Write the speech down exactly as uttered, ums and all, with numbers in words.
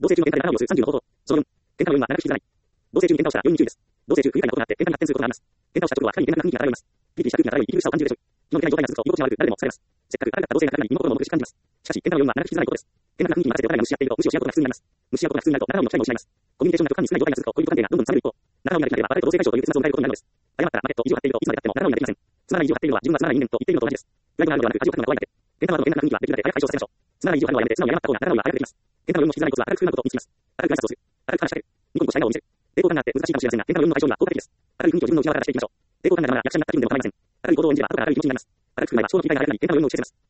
同棲中の喧嘩で仲を要すさんじゅうの方法。そのよん、喧嘩のよんはなるべく引きずらない。同棲中に喧嘩をしたら容易に注意です。同棲中不愉快なことがあって喧嘩に発展することがあります。喧嘩をした直後は二人に険悪な雰囲気が漂います。ピリピリした空気が漂い息苦しさを感じるでしょう。昨日の状態が続くと居心地が悪く誰でも疲れます。せっかく晴れた同棲が彼らに身の心も目し感じます。しかし喧嘩のよんはなるべく引きずらないことです。険悪な雰囲気に任せてお互いが無視し合っていると無視をし合うことが普通になります。無視し合うことが普通になると仲直りの機会も失います。コミュニケーションが不可に少ない状態が続くと恋人関係がどんどん冷める一方、仲直りができなければ別れと同棲解消という切なを迎えることになるのです。謝ったら負けと意地を張っているといつまでやっても仲直りができません。つまらない意地を張っているのは自分はつまらない人間と言っているのと同じです。プライドがあるのではなく恥をかくのが怖いだけ。喧嘩の後の険悪な雰囲気はできるだけ早く解消させましょう。つまらない意地を張るのはやめて素直に謝った方が仲直りは早くできます。喧嘩のよんの引きずらないコツは明るく振る舞うことを身につきます。明るく挨拶をする。明るく話しかける。ニコニコした笑顔を見せる。抵抗感があって難しいかもしれませんが、喧嘩のよんの解消には効果的です。明るい雰囲気を自分の内側から出していきましょう。抵抗感があるまま役者になった気分でも構いません。明るい行動を演じれば後から明るい気持ちになります。明るく振る舞えば将の気概が晴れたり喧嘩のよんを打ち消せます。